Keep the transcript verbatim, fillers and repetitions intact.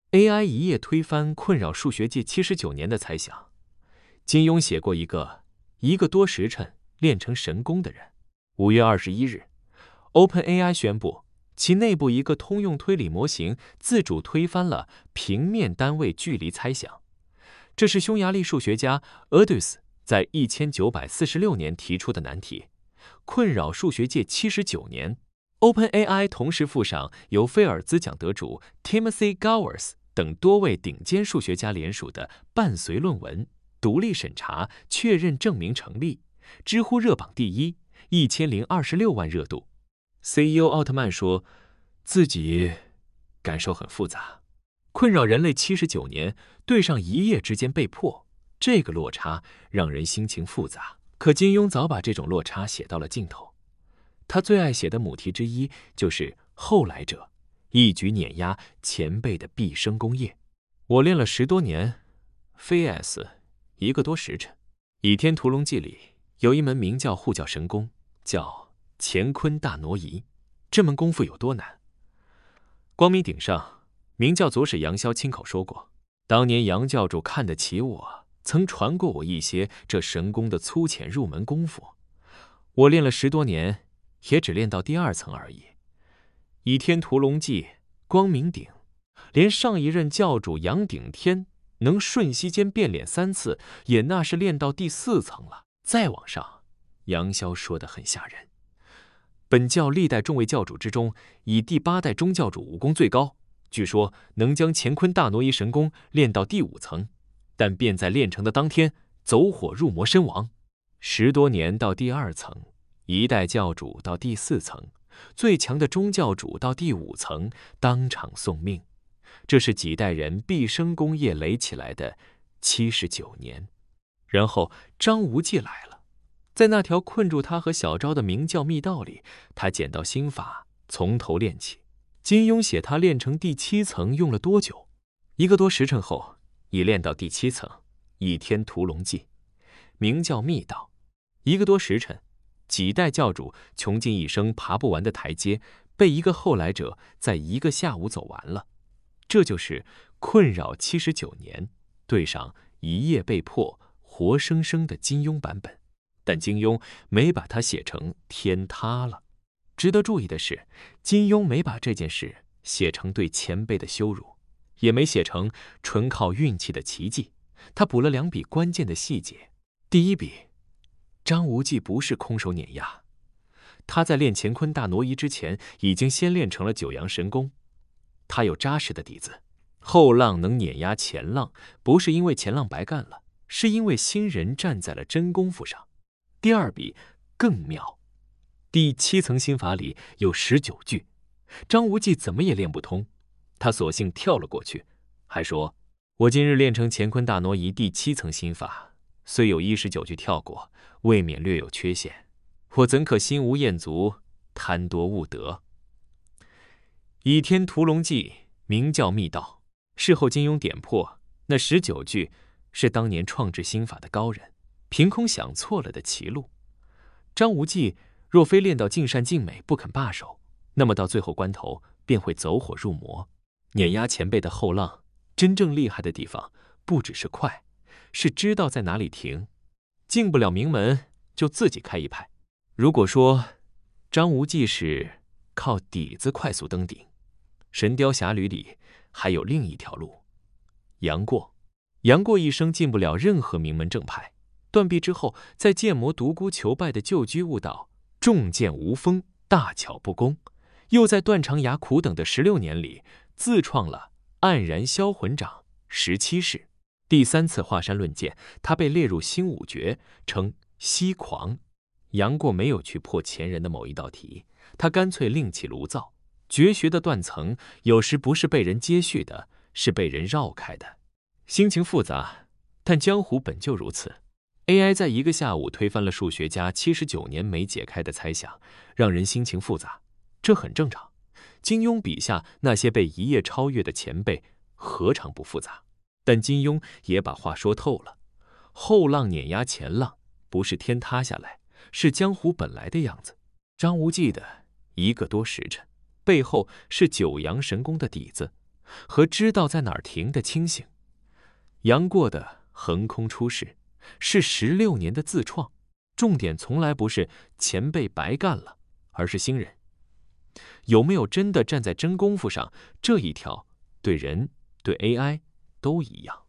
A I 一夜推翻困扰数学界七十九年的猜想。金庸写过一个一个多时辰练成神功的人。五月二十一日 ，OpenAI 宣布其内部一个通用推理模型自主推翻了平面单位距离猜想。这是匈牙利数学家 Erdős 在一千九百四十六年提出的难题，困扰数学界七十九年。OpenAI 同时附上由菲尔兹奖得主 Timothy Gowers 等多位顶尖数学家联署的伴随论文，独立审查确认证明成立，知乎热榜第一，一千零二十六万热度。C E O 奥特曼说，自己感受很复杂，困扰人类七十九年，对上一夜之间被破，这个落差让人心情复杂。可金庸早把这种落差写到了尽头。他最爱写的母题之一就是后来者，一举碾压前辈的毕生功业。我练了十多年 ，V S 一个多时辰。《倚天屠龙记》里有一门名叫护教神功，叫乾坤大挪移。这门功夫有多难？光明顶上，明教左史杨逍亲口说过，当年杨教主看得起我，曾传过我一些这神功的粗浅入门功夫。我练了十多年，也只练到第二层而已。《倚天屠龙记》光明顶，连上一任教主杨顶天能瞬息间变脸三次，也那是练到第四层了。再往上，杨逍说得很吓人。本教历代众位教主之中，以第八代中教主武功最高，据说能将乾坤大挪移神功练到第五层，但便在练成的当天走火入魔身亡。十多年到第二层，一代教主到第四层，最强的中教主到第五层，当场送命。这是几代人毕生功业垒起来的七十九年。然后张无忌来了，在那条困住他和小昭的明教密道里，他捡到心法，从头练起。金庸写他练成第七层用了多久？一个多时辰后，已练到第七层，《倚天屠龙记》。明教密道，一个多时辰，几代教主穷尽一生爬不完的台阶，被一个后来者在一个下午走完了。这就是困扰七十九年，对上一夜被破，活生生的金庸版本。但金庸没把它写成天塌了。值得注意的是，金庸没把这件事写成对前辈的羞辱，也没写成纯靠运气的奇迹。他补了两笔关键的细节。第一笔，张无忌不是空手碾压，他在练乾坤大挪移之前，已经先练成了九阳神功。他有扎实的底子，后浪能碾压前浪，不是因为前浪白干了，是因为新人站在了真功夫上。第二笔更妙，第七层心法里有十九句，张无忌怎么也练不通，他索性跳了过去，还说：“我今日练成乾坤大挪移第七层心法，虽有一十九句跳过，未免略有缺陷，我怎可心无厌足，贪多误得。”《倚天屠龙记》明教密道，事后金庸点破，那十九句是当年创制心法的高人凭空想错了的棋路。张无忌若非练到尽善尽美不肯罢手，那么到最后关头便会走火入魔。碾压前辈的后浪，真正厉害的地方不只是快，是知道在哪里停。进不了名门就自己开一派。如果说张无忌是靠底子快速登顶，神雕侠侣里还有另一条路。杨过杨过一生进不了任何名门正派，断臂之后，在剑魔独孤求败的旧居悟道，重剑无锋，大巧不工，又在断肠崖苦等的十六年里，自创了黯然销魂掌十七式。第三次华山论剑，他被列入新五绝，称西狂。杨过没有去破前人的某一道题，他干脆另起炉灶。绝学的断层，有时不是被人接续的，是被人绕开的。心情复杂，但江湖本就如此。A I 在一个下午推翻了数学家七十九年没解开的猜想，让人心情复杂，这很正常。金庸笔下那些被一夜超越的前辈，何尝不复杂？但金庸也把话说透了，后浪碾压前浪，不是天塌下来，是江湖本来的样子。张无忌的一个多时辰，背后是九阳神功的底子， 和知道在哪儿停的清醒。杨过的横空出世是十六年的自创，重点从来不是前辈白干了，而是新人有没有真的站在真功夫上，这一条对人对 A I 都一样。